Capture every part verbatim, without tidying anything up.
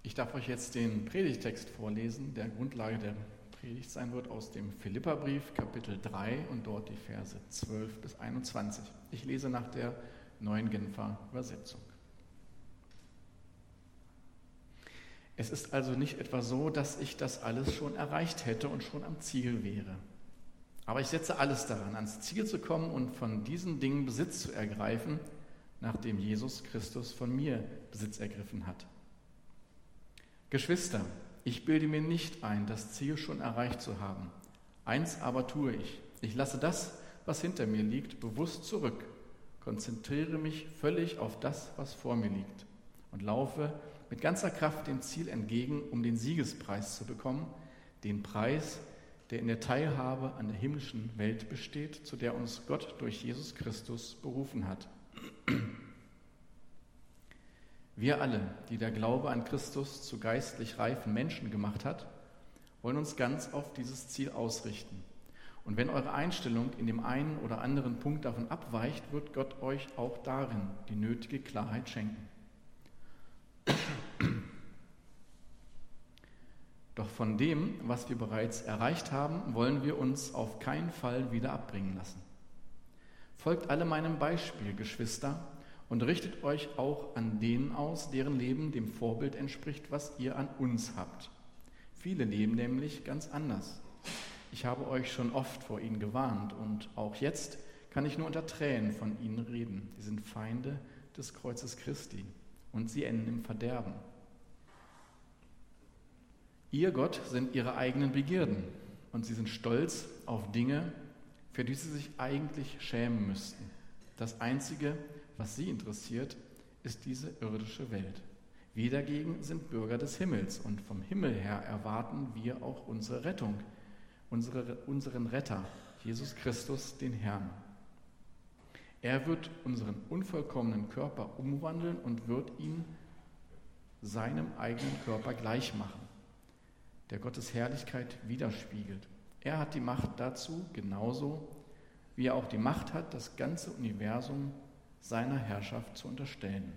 Ich darf euch jetzt den Predigtext vorlesen, der Grundlage der Predigt sein wird, aus dem Philipperbrief, Kapitel drei und dort die Verse zwölf bis einundzwanzig. Ich lese nach der Neuen Genfer Übersetzung. Es ist also nicht etwa so, dass ich das alles schon erreicht hätte und schon am Ziel wäre. Aber ich setze alles daran, ans Ziel zu kommen und von diesen Dingen Besitz zu ergreifen, nachdem Jesus Christus von mir Besitz ergriffen hat. Geschwister, ich bilde mir nicht ein, das Ziel schon erreicht zu haben. Eins aber tue ich. Ich lasse das, was hinter mir liegt, bewusst zurück, konzentriere mich völlig auf das, was vor mir liegt und laufe mit ganzer Kraft dem Ziel entgegen, um den Siegespreis zu bekommen, den Preis, der in der Teilhabe an der himmlischen Welt besteht, zu der uns Gott durch Jesus Christus berufen hat. Wir alle, die der Glaube an Christus zu geistlich reifen Menschen gemacht hat, wollen uns ganz auf dieses Ziel ausrichten. Und wenn eure Einstellung in dem einen oder anderen Punkt davon abweicht, wird Gott euch auch darin die nötige Klarheit schenken. Doch von dem, was wir bereits erreicht haben, wollen wir uns auf keinen Fall wieder abbringen lassen. Folgt alle meinem Beispiel, Geschwister, und richtet euch auch an denen aus, deren Leben dem Vorbild entspricht, was ihr an uns habt. Viele leben nämlich ganz anders. Ich habe euch schon oft vor ihnen gewarnt und auch jetzt kann ich nur unter Tränen von ihnen reden. Sie sind Feinde des Kreuzes Christi und sie enden im Verderben. Ihr Gott sind ihre eigenen Begierden und sie sind stolz auf Dinge, für die sie sich eigentlich schämen müssten. Das Einzige, was sie interessiert, ist diese irdische Welt. Wir dagegen sind Bürger des Himmels und vom Himmel her erwarten wir auch unsere Rettung, unsere, unseren Retter, Jesus Christus, den Herrn. Er wird unseren unvollkommenen Körper umwandeln und wird ihn seinem eigenen Körper gleich machen, der Gottes Herrlichkeit widerspiegelt. Er hat die Macht dazu, genauso wie er auch die Macht hat, das ganze Universum seiner Herrschaft zu unterstellen.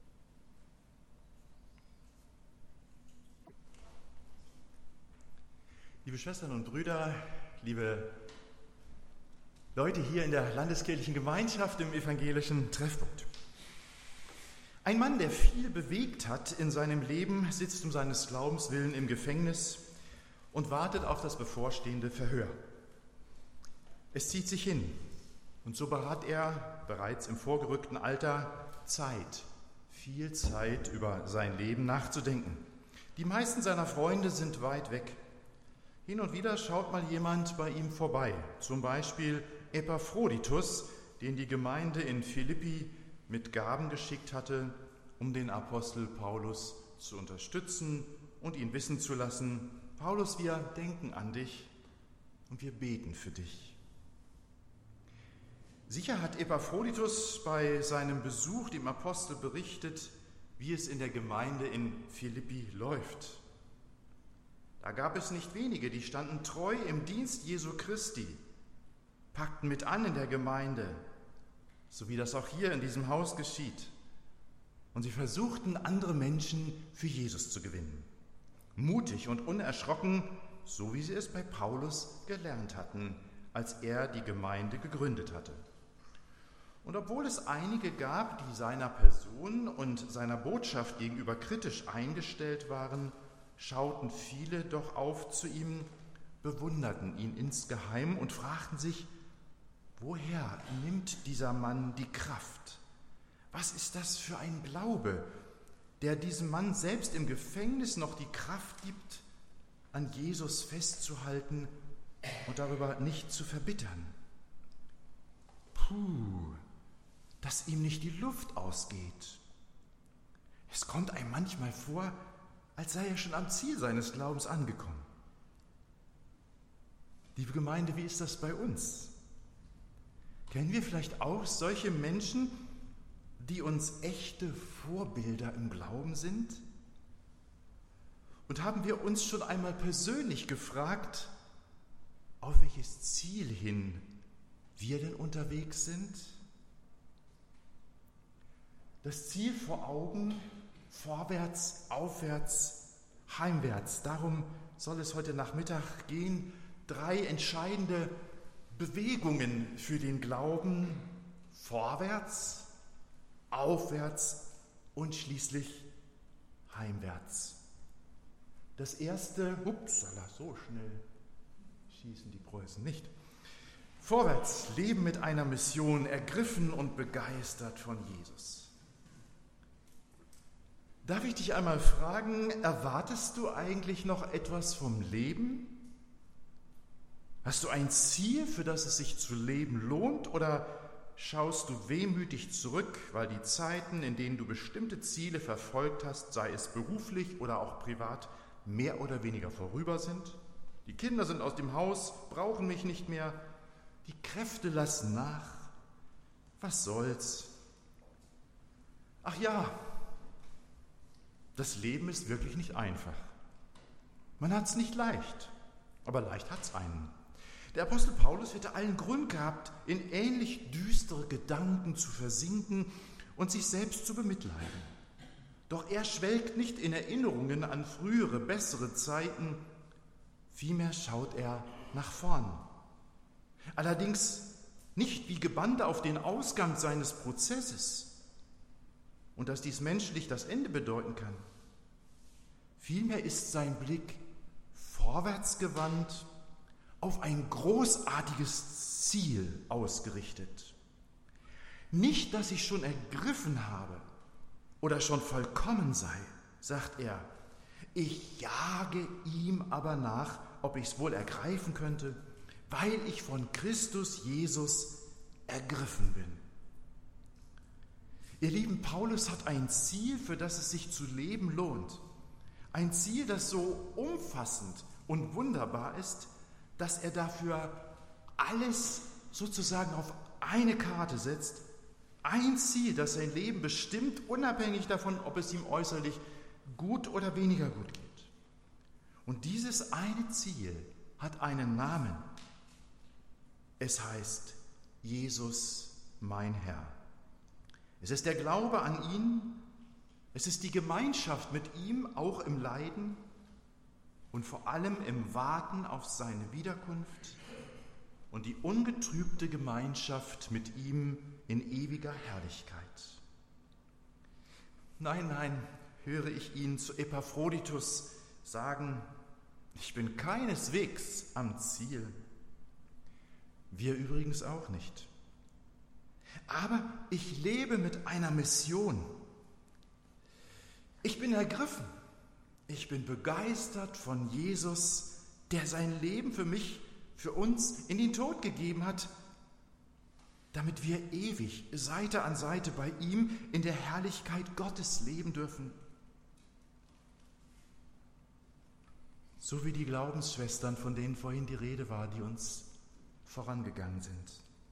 Liebe Schwestern und Brüder, liebe Leute hier in der landeskirchlichen Gemeinschaft im evangelischen Treffpunkt. Ein Mann, der viel bewegt hat in seinem Leben, sitzt um seines Glaubens willen im Gefängnis und wartet auf das bevorstehende Verhör. Es zieht sich hin. Und so hat er bereits im vorgerückten Alter Zeit, viel Zeit über sein Leben nachzudenken. Die meisten seiner Freunde sind weit weg. Hin und wieder schaut mal jemand bei ihm vorbei, zum Beispiel Epaphroditus, den die Gemeinde in Philippi mit Gaben geschickt hatte, um den Apostel Paulus zu unterstützen und ihn wissen zu lassen: Paulus, wir denken an dich und wir beten für dich. Sicher hat Epaphroditus bei seinem Besuch dem Apostel berichtet, wie es in der Gemeinde in Philippi läuft. Da gab es nicht wenige, die standen treu im Dienst Jesu Christi, packten mit an in der Gemeinde, so wie das auch hier in diesem Haus geschieht. Und sie versuchten, andere Menschen für Jesus zu gewinnen. Mutig und unerschrocken, so wie sie es bei Paulus gelernt hatten, als er die Gemeinde gegründet hatte. Und obwohl es einige gab, die seiner Person und seiner Botschaft gegenüber kritisch eingestellt waren, schauten viele doch auf zu ihm, bewunderten ihn insgeheim und fragten sich: Woher nimmt dieser Mann die Kraft? Was ist das für ein Glaube, der diesem Mann selbst im Gefängnis noch die Kraft gibt, an Jesus festzuhalten und darüber nicht zu verbittern? Puh, dass ihm nicht die Luft ausgeht. Es kommt einem manchmal vor, als sei er schon am Ziel seines Glaubens angekommen. Liebe Gemeinde, wie ist das bei uns? Kennen wir vielleicht auch solche Menschen, die uns echte Vorbilder im Glauben sind? Und haben wir uns schon einmal persönlich gefragt, auf welches Ziel hin wir denn unterwegs sind? Das Ziel vor Augen Vorwärts, aufwärts, heimwärts. Darum soll es heute Nachmittag gehen. Drei entscheidende Bewegungen für den Glauben. Vorwärts, aufwärts und schließlich heimwärts. Das erste, upsala, so schnell schießen die Preußen nicht. Vorwärts, Leben mit einer Mission, ergriffen und begeistert von Jesus. Darf ich dich einmal fragen, erwartest du eigentlich noch etwas vom Leben? Hast du ein Ziel, für das es sich zu leben lohnt, oder schaust du wehmütig zurück, weil die Zeiten, in denen du bestimmte Ziele verfolgt hast, sei es beruflich oder auch privat, mehr oder weniger vorüber sind? Die Kinder sind aus dem Haus, brauchen mich nicht mehr, die Kräfte lassen nach. Was soll's? Ach ja, das Leben ist wirklich nicht einfach. Man hat's nicht leicht, aber leicht hat's einen. Der Apostel Paulus hätte allen Grund gehabt, in ähnlich düstere Gedanken zu versinken und sich selbst zu bemitleiden. Doch er schwelgt nicht in Erinnerungen an frühere, bessere Zeiten, vielmehr schaut er nach vorn. Allerdings nicht wie gebannt auf den Ausgang seines Prozesses und dass dies menschlich das Ende bedeuten kann. Vielmehr ist sein Blick vorwärts gewandt, auf ein großartiges Ziel ausgerichtet. Nicht, dass ich schon ergriffen habe oder schon vollkommen sei, sagt er. Ich jage ihm aber nach, ob ich es wohl ergreifen könnte, weil ich von Christus Jesus ergriffen bin. Ihr Lieben, Paulus hat ein Ziel, für das es sich zu leben lohnt. Ein Ziel, das so umfassend und wunderbar ist, dass er dafür alles sozusagen auf eine Karte setzt. Ein Ziel, das sein Leben bestimmt, unabhängig davon, ob es ihm äußerlich gut oder weniger gut geht. Und dieses eine Ziel hat einen Namen. Es heißt Jesus, mein Herr. Es ist der Glaube an ihn, es ist die Gemeinschaft mit ihm, auch im Leiden und vor allem im Warten auf seine Wiederkunft und die ungetrübte Gemeinschaft mit ihm in ewiger Herrlichkeit. Nein, nein, höre ich ihn zu Epaphroditus sagen, ich bin keineswegs am Ziel. Wir übrigens auch nicht. Aber ich lebe mit einer Mission. Ich bin ergriffen. Ich bin begeistert von Jesus, der sein Leben für mich, für uns in den Tod gegeben hat, damit wir ewig Seite an Seite bei ihm in der Herrlichkeit Gottes leben dürfen. So wie die Glaubensschwestern, von denen vorhin die Rede war, die uns vorangegangen sind.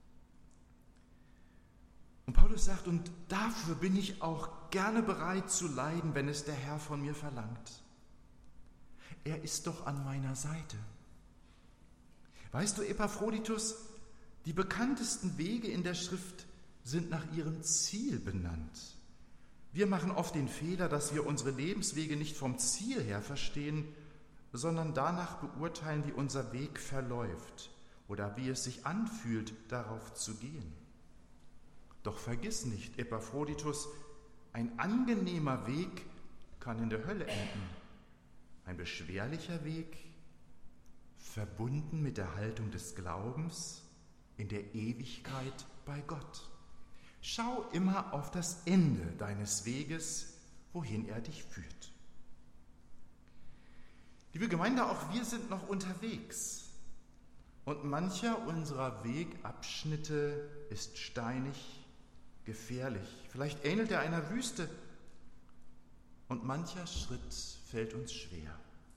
Und Paulus sagt, und dafür bin ich auch gerne bereit zu leiden, wenn es der Herr von mir verlangt. Er ist doch an meiner Seite. Weißt du, Epaphroditus, die bekanntesten Wege in der Schrift sind nach ihrem Ziel benannt. Wir machen oft den Fehler, dass wir unsere Lebenswege nicht vom Ziel her verstehen, sondern danach beurteilen, wie unser Weg verläuft oder wie es sich anfühlt, darauf zu gehen. Doch vergiss nicht, Epaphroditus, ein angenehmer Weg kann in der Hölle enden. Ein beschwerlicher Weg, verbunden mit der Haltung des Glaubens, in der Ewigkeit bei Gott. Schau immer auf das Ende deines Weges, wohin er dich führt. Liebe Gemeinde, auch wir sind noch unterwegs. Und mancher unserer Wegabschnitte ist steinig, gefährlich. Vielleicht ähnelt er einer Wüste. Und mancher Schritt fällt uns schwer.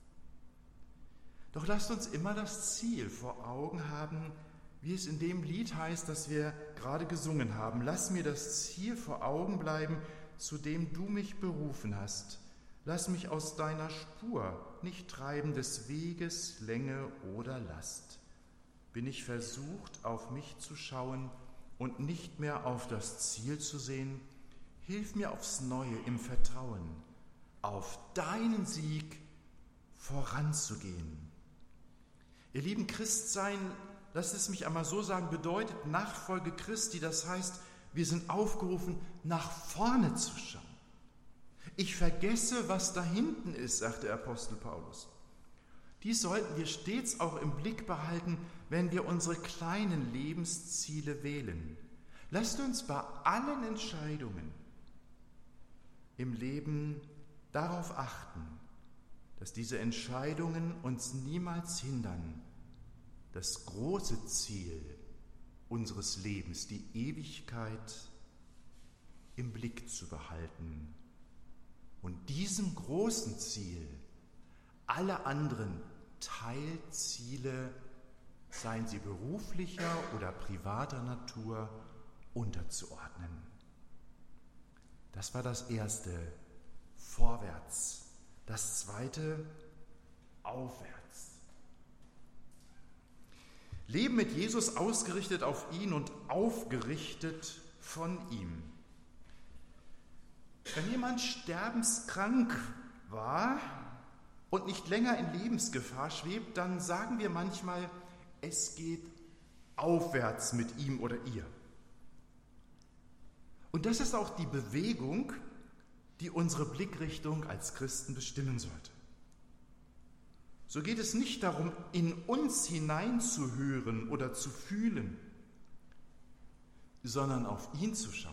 Doch lasst uns immer das Ziel vor Augen haben, wie es in dem Lied heißt, das wir gerade gesungen haben. Lass mir das Ziel vor Augen bleiben, zu dem du mich berufen hast. Lass mich aus deiner Spur nicht treiben des Weges Länge oder Last. Bin ich versucht, auf mich zu schauen und nicht mehr auf das Ziel zu sehen, hilf mir aufs Neue im Vertrauen, auf deinen Sieg voranzugehen. Ihr lieben, Christsein, lasst es mich einmal so sagen, bedeutet Nachfolge Christi. Das heißt, wir sind aufgerufen, nach vorne zu schauen. Ich vergesse, was da hinten ist, sagt der Apostel Paulus. Dies sollten wir stets auch im Blick behalten, wenn wir unsere kleinen Lebensziele wählen. Lasst uns bei allen Entscheidungen im Leben darauf achten, dass diese Entscheidungen uns niemals hindern, das große Ziel unseres Lebens, die Ewigkeit, im Blick zu behalten und diesem großen Ziel alle anderen Teilziele, seien sie beruflicher oder privater Natur, unterzuordnen. Das war das Erste, vorwärts. Das Zweite, aufwärts. Leben mit Jesus, ausgerichtet auf ihn und aufgerichtet von ihm. Wenn jemand sterbenskrank war und nicht länger in Lebensgefahr schwebt, dann sagen wir manchmal, es geht aufwärts mit ihm oder ihr. Und das ist auch die Bewegung, die unsere Blickrichtung als Christen bestimmen sollte. So geht es nicht darum, in uns hineinzuhören oder zu fühlen, sondern auf ihn zu schauen.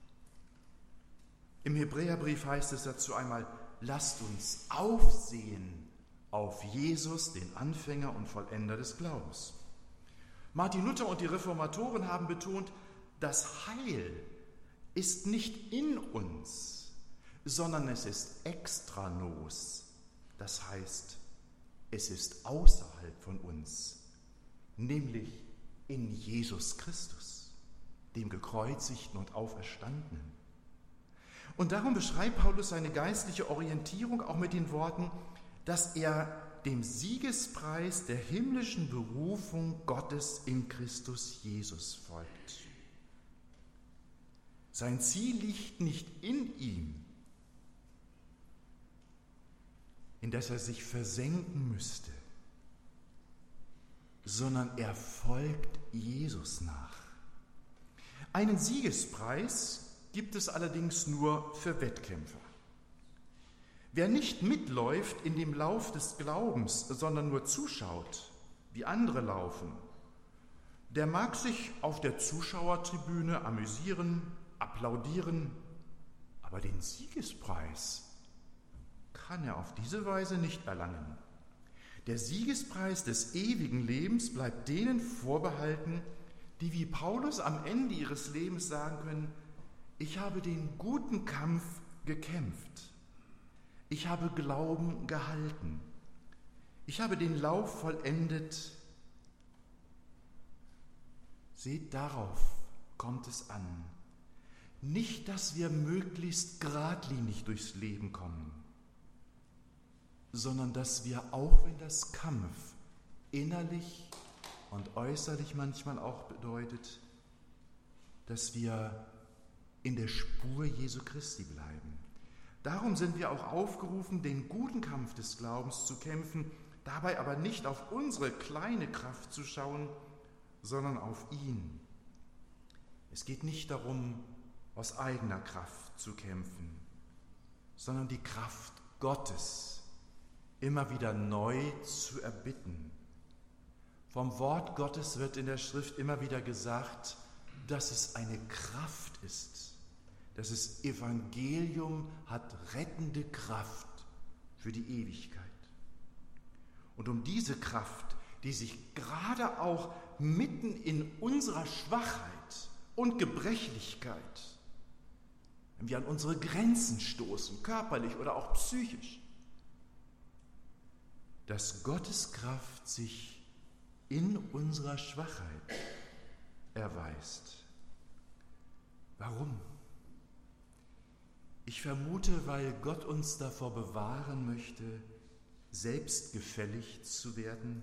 Im Hebräerbrief heißt es dazu einmal, lasst uns aufsehen auf Jesus, den Anfänger und Vollender des Glaubens. Martin Luther und die Reformatoren haben betont, das Heil ist nicht in uns, sondern es ist extranos, das heißt, es ist außerhalb von uns, nämlich in Jesus Christus, dem Gekreuzigten und Auferstandenen. Und darum beschreibt Paulus seine geistliche Orientierung auch mit den Worten, dass er dem Siegespreis der himmlischen Berufung Gottes in Christus Jesus folgt. Sein Ziel liegt nicht in ihm, in das er sich versenken müsste, sondern er folgt Jesus nach. Einen Siegespreis gibt es allerdings nur für Wettkämpfer. Wer nicht mitläuft in dem Lauf des Glaubens, sondern nur zuschaut, wie andere laufen, der mag sich auf der Zuschauertribüne amüsieren, applaudieren, aber den Siegespreis kann er auf diese Weise nicht erlangen. Der Siegespreis des ewigen Lebens bleibt denen vorbehalten, die wie Paulus am Ende ihres Lebens sagen können, ich habe den guten Kampf gekämpft, ich habe Glauben gehalten, ich habe den Lauf vollendet. Seht, darauf kommt es an. Nicht, dass wir möglichst geradlinig durchs Leben kommen, sondern dass wir, auch wenn das Kampf innerlich und äußerlich manchmal auch bedeutet, dass wir in der Spur Jesu Christi bleiben. Darum sind wir auch aufgerufen, den guten Kampf des Glaubens zu kämpfen, dabei aber nicht auf unsere kleine Kraft zu schauen, sondern auf ihn. Es geht nicht darum, aus eigener Kraft zu kämpfen, sondern die Kraft Gottes immer wieder neu zu erbitten. Vom Wort Gottes wird in der Schrift immer wieder gesagt, dass es eine Kraft ist. Das Evangelium hat rettende Kraft für die Ewigkeit. Und um diese Kraft, die sich gerade auch mitten in unserer Schwachheit und Gebrechlichkeit, wenn wir an unsere Grenzen stoßen, körperlich oder auch psychisch, dass Gottes Kraft sich in unserer Schwachheit erweist. Warum? Ich vermute, weil Gott uns davor bewahren möchte, selbstgefällig zu werden,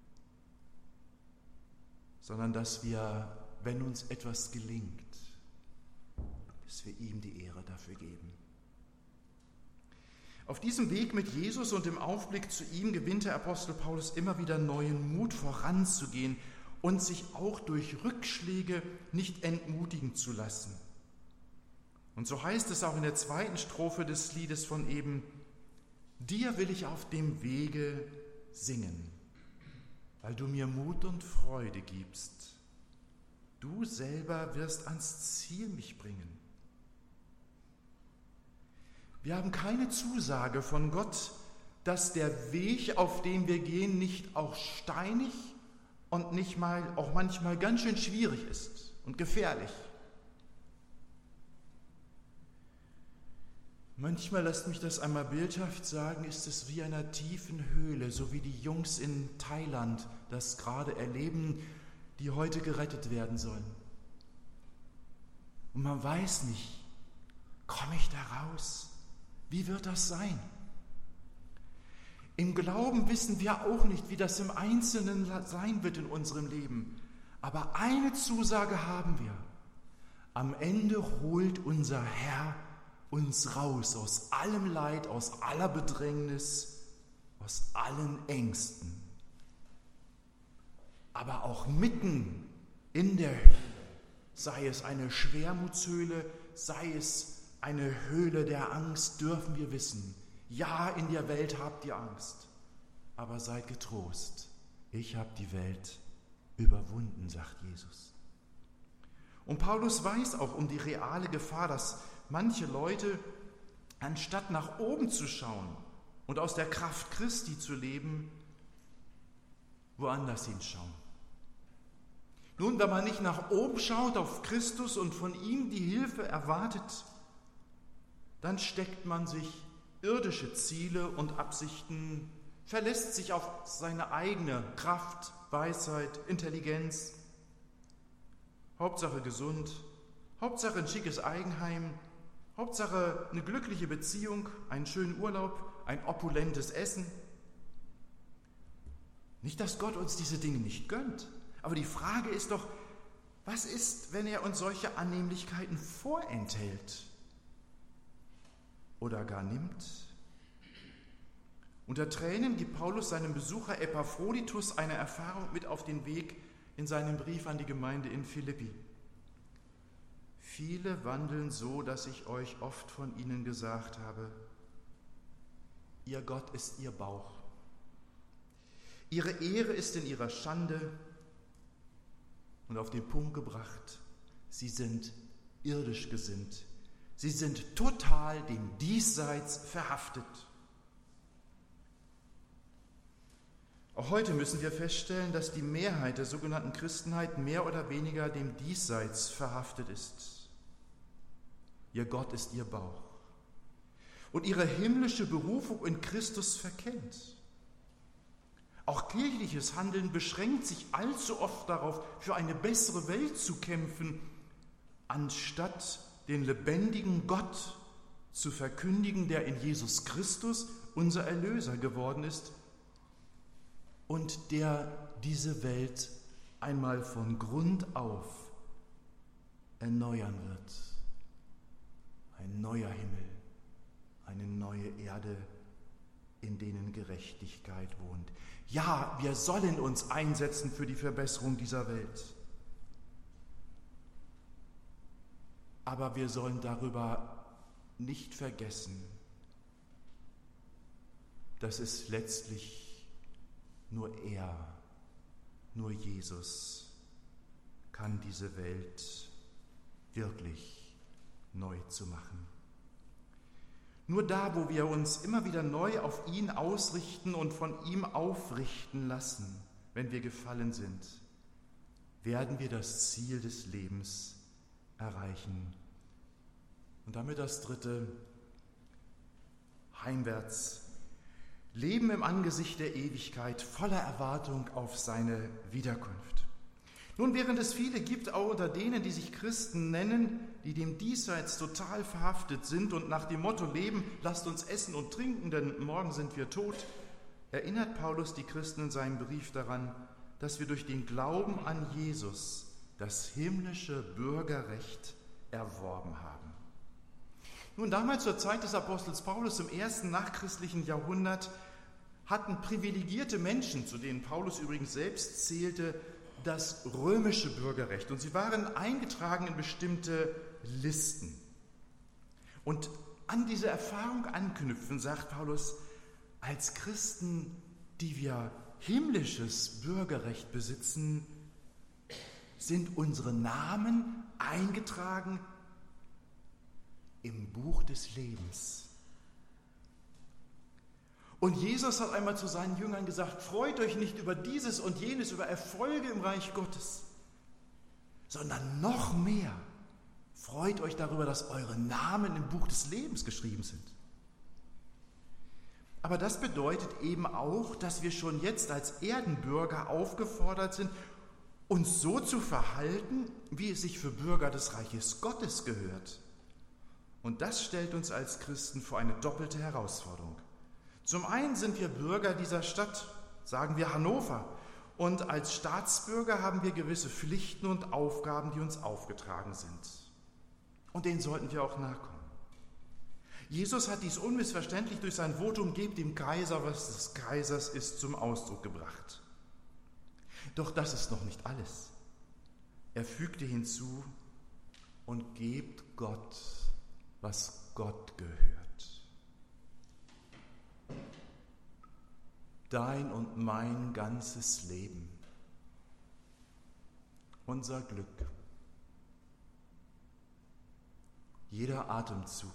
sondern dass wir, wenn uns etwas gelingt, dass wir ihm die Ehre dafür geben. Auf diesem Weg mit Jesus und im Aufblick zu ihm gewinnt der Apostel Paulus immer wieder neuen Mut, voranzugehen und sich auch durch Rückschläge nicht entmutigen zu lassen. Und so heißt es auch in der zweiten Strophe des Liedes von eben: Dir will ich auf dem Wege singen, weil du mir Mut und Freude gibst. Du selber wirst ans Ziel mich bringen. Wir haben keine Zusage von Gott, dass der Weg, auf dem wir gehen, nicht auch steinig und nicht mal, auch manchmal ganz schön schwierig ist und gefährlich. Manchmal, lasst mich das einmal bildhaft sagen, ist es wie einer tiefen Höhle, so wie die Jungs in Thailand das gerade erleben, die heute gerettet werden sollen. Und man weiß nicht, komme ich da raus? Wie wird das sein? Im Glauben wissen wir auch nicht, wie das im Einzelnen sein wird in unserem Leben. Aber eine Zusage haben wir. Am Ende holt unser Herr uns raus aus allem Leid, aus aller Bedrängnis, aus allen Ängsten. Aber auch mitten in der Höhle, sei es eine Schwermutshöhle, sei es eine Höhle der Angst, dürfen wir wissen, ja, in der Welt habt ihr Angst, aber seid getrost, ich habe die Welt überwunden, sagt Jesus. Und Paulus weiß auch um die reale Gefahr, dass manche Leute, anstatt nach oben zu schauen und aus der Kraft Christi zu leben, woanders hinschauen. Nun, wenn man nicht nach oben schaut auf Christus und von ihm die Hilfe erwartet, dann steckt man sich irdische Ziele und Absichten, verlässt sich auf seine eigene Kraft, Weisheit, Intelligenz. Hauptsache gesund, Hauptsache ein schickes Eigenheim, Hauptsache eine glückliche Beziehung, einen schönen Urlaub, ein opulentes Essen. Nicht, dass Gott uns diese Dinge nicht gönnt, aber die Frage ist doch, was ist, wenn er uns solche Annehmlichkeiten vorenthält oder gar nimmt? Unter Tränen gibt Paulus seinem Besucher Epaphroditus eine Erfahrung mit auf den Weg in seinem Brief an die Gemeinde in Philippi. Viele wandeln so, dass ich euch oft von ihnen gesagt habe, ihr Gott ist ihr Bauch. Ihre Ehre ist in ihrer Schande und auf den Punkt gebracht, sie sind irdisch gesinnt. Sie sind total dem Diesseits verhaftet. Auch heute müssen wir feststellen, dass die Mehrheit der sogenannten Christenheit mehr oder weniger dem Diesseits verhaftet ist. Ihr Gott ist ihr Bauch und ihre himmlische Berufung in Christus verkennt. Auch kirchliches Handeln beschränkt sich allzu oft darauf, für eine bessere Welt zu kämpfen, anstatt den lebendigen Gott zu verkündigen, der in Jesus Christus unser Erlöser geworden ist und der diese Welt einmal von Grund auf erneuern wird. Ein neuer Himmel, eine neue Erde, in denen Gerechtigkeit wohnt. Ja, wir sollen uns einsetzen für die Verbesserung dieser Welt. Aber wir sollen darüber nicht vergessen, dass es letztlich nur er, nur Jesus kann diese Welt wirklich neu zu machen. Nur da, wo wir uns immer wieder neu auf ihn ausrichten und von ihm aufrichten lassen, wenn wir gefallen sind, werden wir das Ziel des Lebens erreichen. Und damit das dritte, heimwärts, Leben im Angesicht der Ewigkeit, voller Erwartung auf seine Wiederkunft. Nun, während es viele gibt, auch unter denen, die sich Christen nennen, die dem Diesseits total verhaftet sind und nach dem Motto leben, lasst uns essen und trinken, denn morgen sind wir tot, erinnert Paulus die Christen in seinem Brief daran, dass wir durch den Glauben an Jesus das himmlische Bürgerrecht erworben haben. Nun, damals zur Zeit des Apostels Paulus im ersten nachchristlichen Jahrhundert hatten privilegierte Menschen, zu denen Paulus übrigens selbst zählte, das römische Bürgerrecht. Und sie waren eingetragen in bestimmte Listen. Und an diese Erfahrung anknüpfen, sagt Paulus, als Christen, die wir himmlisches Bürgerrecht besitzen, sind unsere Namen eingetragen im Buch des Lebens. Und Jesus hat einmal zu seinen Jüngern gesagt, freut euch nicht über dieses und jenes, über Erfolge im Reich Gottes, sondern noch mehr freut euch darüber, dass eure Namen im Buch des Lebens geschrieben sind. Aber das bedeutet eben auch, dass wir schon jetzt als Erdenbürger aufgefordert sind, uns so zu verhalten, wie es sich für Bürger des Reiches Gottes gehört. Und das stellt uns als Christen vor eine doppelte Herausforderung. Zum einen sind wir Bürger dieser Stadt, sagen wir Hannover, und als Staatsbürger haben wir gewisse Pflichten und Aufgaben, die uns aufgetragen sind. Und denen sollten wir auch nachkommen. Jesus hat dies unmissverständlich durch sein Votum „Gebt dem Kaiser, was des Kaisers ist", zum Ausdruck gebracht. Doch das ist noch nicht alles. Er fügte hinzu: und gebt Gott, was Gott gehört. Dein und mein ganzes Leben, unser Glück, jeder Atemzug,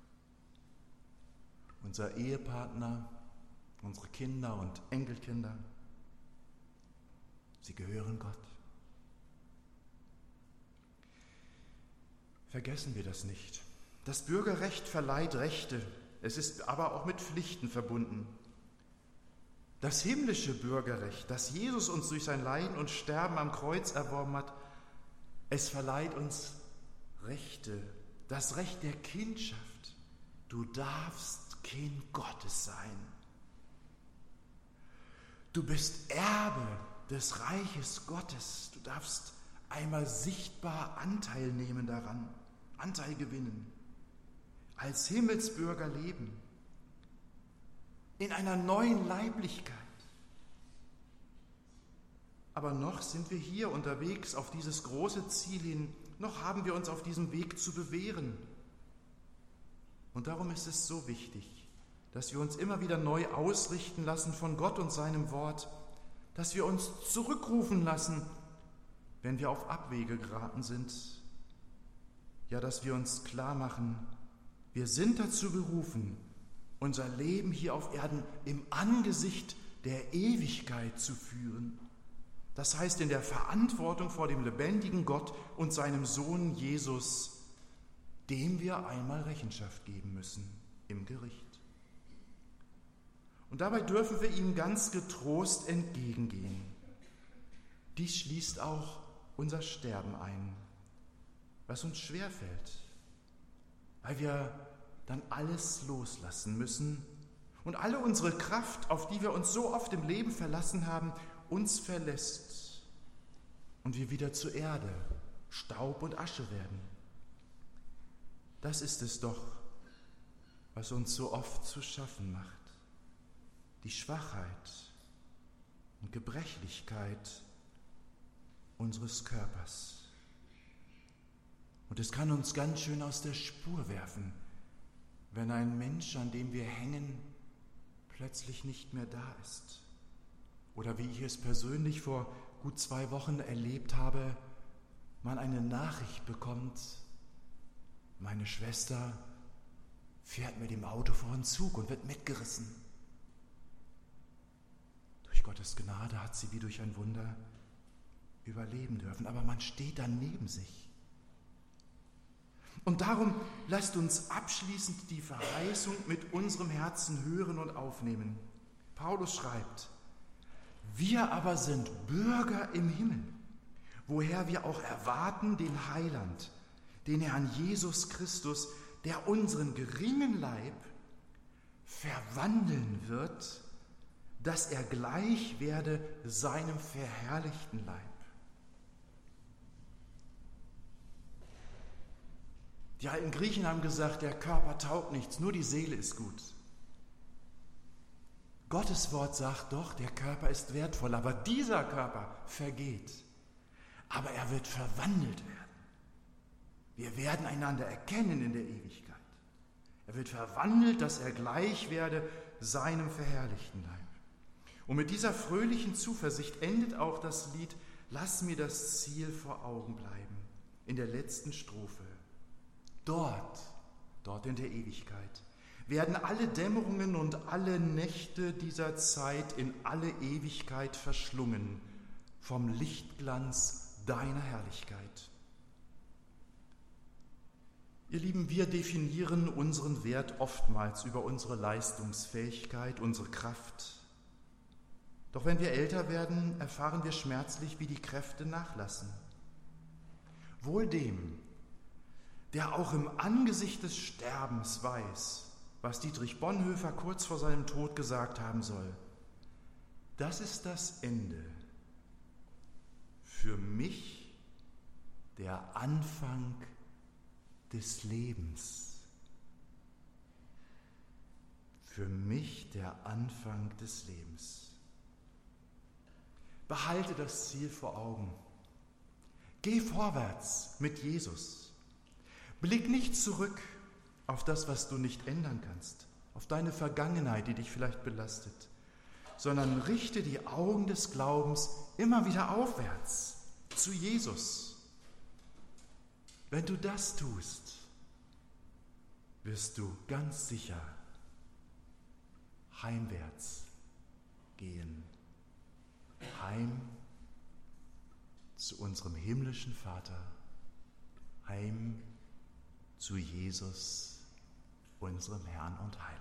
unser Ehepartner, unsere Kinder und Enkelkinder, sie gehören Gott. Vergessen wir das nicht. Das Bürgerrecht verleiht Rechte, es ist aber auch mit Pflichten verbunden. Das himmlische Bürgerrecht, das Jesus uns durch sein Leiden und Sterben am Kreuz erworben hat, es verleiht uns Rechte, das Recht der Kindschaft. Du darfst Kind Gottes sein. Du bist Erbe des Reiches Gottes. Du darfst einmal sichtbar Anteil nehmen daran, Anteil gewinnen, als Himmelsbürger leben, in einer neuen Leiblichkeit. Aber noch sind wir hier unterwegs auf dieses große Ziel hin, noch haben wir uns auf diesem Weg zu bewähren. Und darum ist es so wichtig, dass wir uns immer wieder neu ausrichten lassen von Gott und seinem Wort, dass wir uns zurückrufen lassen, wenn wir auf Abwege geraten sind. Ja, dass wir uns klar machen, wir sind dazu berufen, unser Leben hier auf Erden im Angesicht der Ewigkeit zu führen. Das heißt, in der Verantwortung vor dem lebendigen Gott und seinem Sohn Jesus, dem wir einmal Rechenschaft geben müssen im Gericht. Und dabei dürfen wir ihm ganz getrost entgegengehen. Dies schließt auch unser Sterben ein, was uns schwerfällt, weil wir dann alles loslassen müssen und alle unsere Kraft, auf die wir uns so oft im Leben verlassen haben, uns verlässt und wir wieder zur Erde, Staub und Asche werden. Das ist es doch, was uns so oft zu schaffen macht. Die Schwachheit und Gebrechlichkeit unseres Körpers. Und es kann uns ganz schön aus der Spur werfen, wenn ein Mensch, an dem wir hängen, plötzlich nicht mehr da ist. Oder wie ich es persönlich vor gut zwei Wochen erlebt habe, man eine Nachricht bekommt, meine Schwester fährt mit dem Auto vor einen Zug und wird mitgerissen. Durch Gottes Gnade hat sie wie durch ein Wunder überleben dürfen, aber man steht dann neben sich. Und darum lasst uns abschließend die Verheißung mit unserem Herzen hören und aufnehmen. Paulus schreibt: Wir aber sind Bürger im Himmel, woher wir auch erwarten den Heiland, den Herrn Jesus Christus, der unseren geringen Leib verwandeln wird, dass er gleich werde seinem verherrlichten Leib. Die alten Griechen haben gesagt, der Körper taugt nichts, nur die Seele ist gut. Gottes Wort sagt doch, der Körper ist wertvoll, aber dieser Körper vergeht. Aber er wird verwandelt werden. Wir werden einander erkennen in der Ewigkeit. Er wird verwandelt, dass er gleich werde seinem verherrlichten Leib. Und mit dieser fröhlichen Zuversicht endet auch das Lied Lass mir das Ziel vor Augen bleiben, in der letzten Strophe. Dort, dort in der Ewigkeit, werden alle Dämmerungen und alle Nächte dieser Zeit in alle Ewigkeit verschlungen vom Lichtglanz deiner Herrlichkeit. Ihr Lieben, wir definieren unseren Wert oftmals über unsere Leistungsfähigkeit, unsere Kraft. Doch wenn wir älter werden, erfahren wir schmerzlich, wie die Kräfte nachlassen. Wohl dem, der auch im Angesicht des Sterbens weiß, was Dietrich Bonhoeffer kurz vor seinem Tod gesagt haben soll. Das ist das Ende. Für mich der Anfang des Lebens. Für mich der Anfang des Lebens. Behalte das Ziel vor Augen. Geh vorwärts mit Jesus. Blick nicht zurück auf das, was du nicht ändern kannst, auf deine Vergangenheit, die dich vielleicht belastet, sondern richte die Augen des Glaubens immer wieder aufwärts zu Jesus. Wenn du das tust, wirst du ganz sicher heimwärts gehen. Heim zu unserem himmlischen Vater, heim zu Jesus, unserem Herrn und Heiland.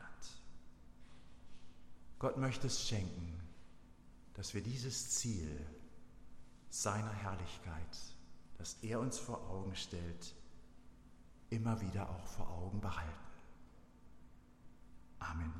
Gott möchte es schenken, dass wir dieses Ziel seiner Herrlichkeit, das er uns vor Augen stellt, immer wieder auch vor Augen behalten. Amen.